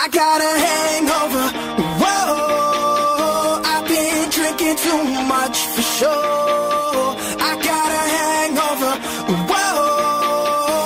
I got a hangover. Whoa, I've been drinking too much for sure. I got a hangover. Whoa.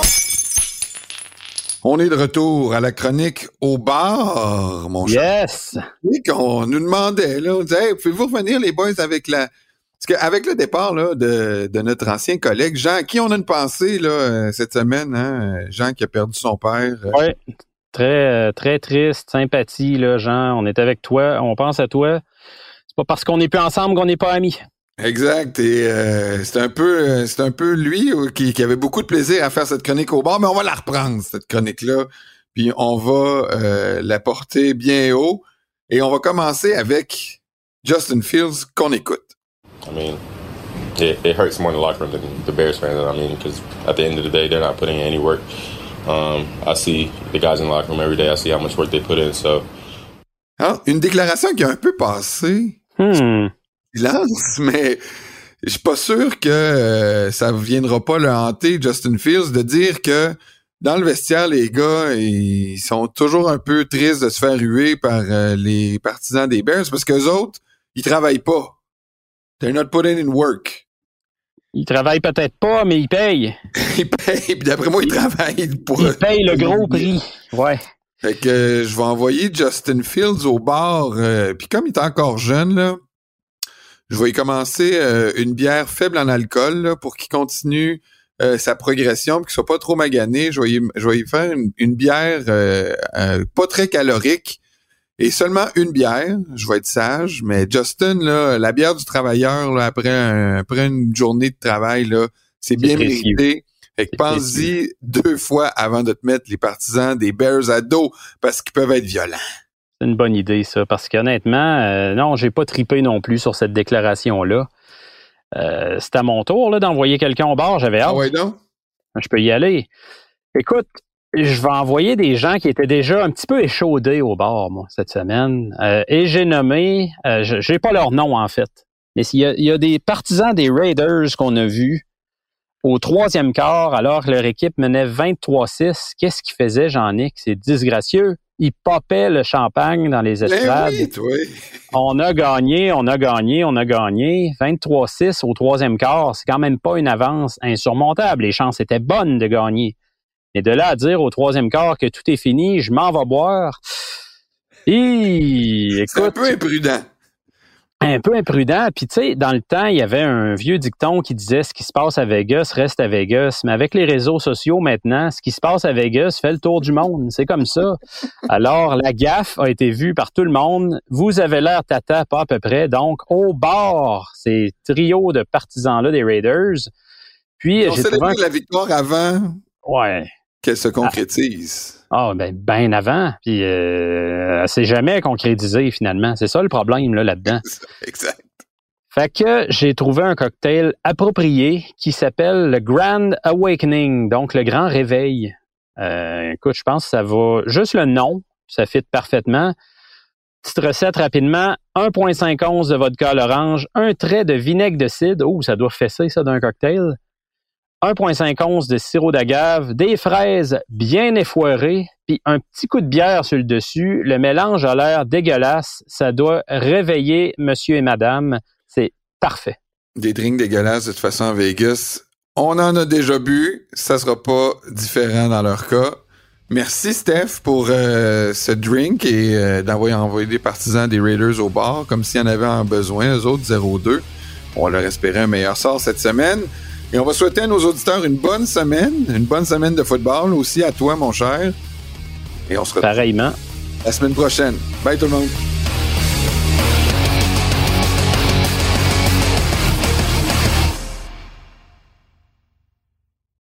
On est de retour à la chronique au bar, mon cher. Yes! Et qu'on nous demandait, là, on disait, hey, pouvez-vous revenir les boys avec la... Parce qu'avec le départ là, de notre ancien collègue, Jean, à qui on a une pensée là, cette semaine, hein? Jean qui a perdu son père. Oui, très, très triste, sympathie, là, Jean. On est avec toi, on pense à toi. C'est pas parce qu'on n'est plus ensemble qu'on n'est pas amis. Exact. Et c'est un peu lui qui avait beaucoup de plaisir à faire cette chronique au bar, mais on va la reprendre, cette chronique-là. Puis on va la porter bien haut. Et on va commencer avec Justin Fields qu'on écoute. I mean, it hurts more in the locker room than the Bears fans. I mean, because at the end of the day, they're not putting in any work. I see the guys in the locker room every day. I see how much work they put in. So, Une déclaration qui a un peu passé silence, mais je suis pas sûr que ça viendra pas le hanter, Justin Fields, de dire que dans le vestiaire, les gars, ils sont toujours un peu tristes de se faire huer par les partisans des Bears parce qu'eux autres, ils travaillent pas. They're not putting in work. Ils travaillent peut-être pas, mais ils payent. Ils payent, puis d'après moi, ils travaillent pour... Ils payent le gros prix. Ouais. Fait que je vais envoyer Justin Fields au bar. Puis comme il est encore jeune, là, je vais y commencer une bière faible en alcool là, pour qu'il continue sa progression, puis qu'il soit pas trop magané. Je vais y faire une bière pas très calorique. Et seulement une bière, je vais être sage, mais Justin, là, la bière du travailleur, là, après une journée de travail, là, c'est bien précieux. mérité. Fait que pense-y 2 fois avant de te mettre les partisans des Bears à dos, parce qu'ils peuvent être violents. C'est une bonne idée, ça, parce qu'honnêtement, non, j'ai pas tripé non plus sur cette déclaration-là. C'est à mon tour là, d'envoyer quelqu'un au bar, j'avais hâte. Ah ouais, donc? Je peux y aller. Écoute, je vais envoyer des gens qui étaient déjà un petit peu échaudés au bar, moi, cette semaine. Et j'ai nommé, j'ai pas leur nom, en fait, mais il y a des partisans des Raiders qu'on a vus au 3e quart, alors que leur équipe menait 23-6. Qu'est-ce qu'ils faisaient, Jean-Nic? C'est disgracieux. Ils popaient le champagne dans les estrades. Ben oui, toi. On a gagné. 23-6 au 3e quart, c'est quand même pas une avance insurmontable. Les chances étaient bonnes de gagner. Et de là à dire au 3e quart que tout est fini, je m'en vais boire. Écoute, C'est un peu imprudent. Un peu imprudent. Puis, tu sais, dans le temps, il y avait un vieux dicton qui disait « Ce qui se passe à Vegas reste à Vegas ». Mais avec les réseaux sociaux maintenant, ce qui se passe à Vegas fait le tour du monde. C'est comme ça. Alors, la gaffe a été vue par tout le monde. Vous avez l'air tata, pas à peu près. Donc, au bar, ces trios de partisans-là des Raiders. Puis, On célébrait la victoire avant qu'elle se concrétise. Ben avant. Puis, elle s'est jamais concrétisée, finalement. C'est ça le problème là-dedans. Exact. Fait que j'ai trouvé un cocktail approprié qui s'appelle le Grand Awakening, donc le grand réveil. Écoute, je pense que ça va... Juste le nom, ça fit parfaitement. Petite recette rapidement. 1,5 onces de vodka à l'orange, un trait de vinaigre de cidre. Oh, ça doit fesser ça d'un cocktail. 1,5 onces de sirop d'agave, des fraises bien effoirées, puis un petit coup de bière sur le dessus. Le mélange a l'air dégueulasse. Ça doit réveiller monsieur et madame. C'est parfait. Des drinks dégueulasses, de toute façon, à Vegas. On en a déjà bu. Ça sera pas différent dans leur cas. Merci, Steph, pour ce drink et envoyer des partisans des Raiders au bar, comme s'il y en avait en besoin. Eux autres, 0-2. On leur espérait un meilleur sort cette semaine. Et on va souhaiter à nos auditeurs une bonne semaine de football aussi à toi, mon cher. Et on se retrouve pareillement la semaine prochaine. Bye tout le monde.